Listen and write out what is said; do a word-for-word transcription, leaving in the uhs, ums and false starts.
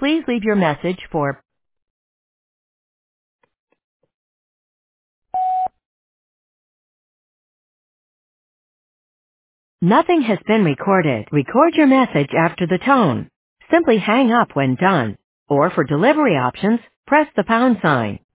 Please leave your message for Nothing has been recorded. Record your message after the tone. Simply hang up when done. Or for delivery options, press the pound sign.